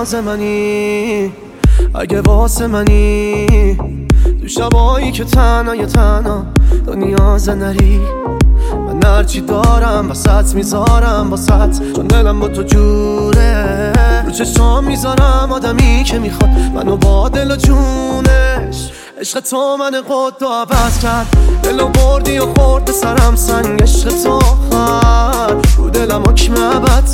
نیاز منی، اگه واسه منی تو شبایی که تنها تو نیاز نری. من هرچی دارم وسط میذارم واسط، چون دلم با تو جوره. رو چشام میذارم آدمی که میخواد منو با دل و جونش. عشق تو من قد و عوض کرد، دلو بردی و خورد به سرم سنگ. عشق تو آخر رو دلم حکم ابد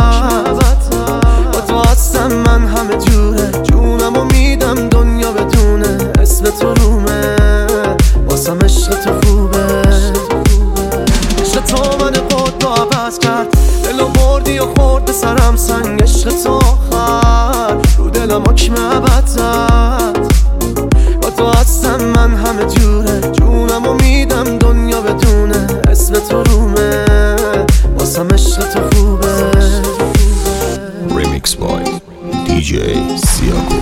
با تو هستم من همه جوره. جونمو میدم دنیا بدونه اسم تو رومه، واسم عشق تو خوبه. عشق تو من قد و عوض کرد، دلو بردی و خورد به سرم سنگ. عشق تو آخر رو دلم حکم ابد با تو هستم من همه جوره. جونمو میدم دنیا بدونه اسم تو رومه، واسم عشق تو خوبه. Remix by DJ Siako.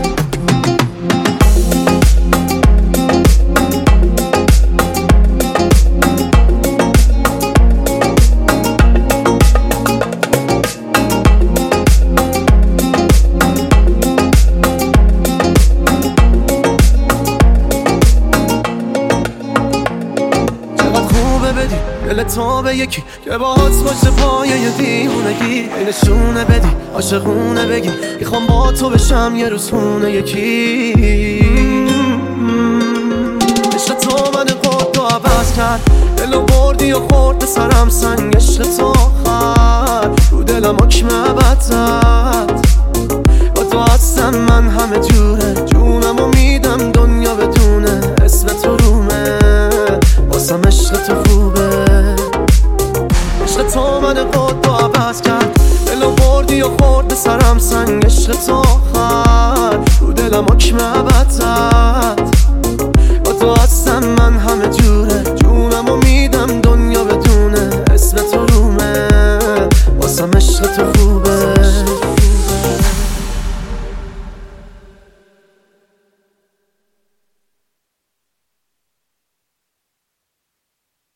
دل تو به یکی که باهات باشه پایه یه دیوونگی، نشونه بدی عاشقونه بگی میخوام با تو بشم یه روز خونه یکی. عشق تو من قد و عوض کرد، دلو بردی و خورد به سرم سنگ. عشق تو آخر رو دلم حکم ابد با تو هستم من همه جوره. جونمو میدم دنیا بدونه اسم تو رومه، واسم عشق تو خوبه. عشق تو من قد و عوض کرد، دلو بردی و خورد به سرم سنگ. عشق تو آخر رو دلم حکم ابد با تو هستم من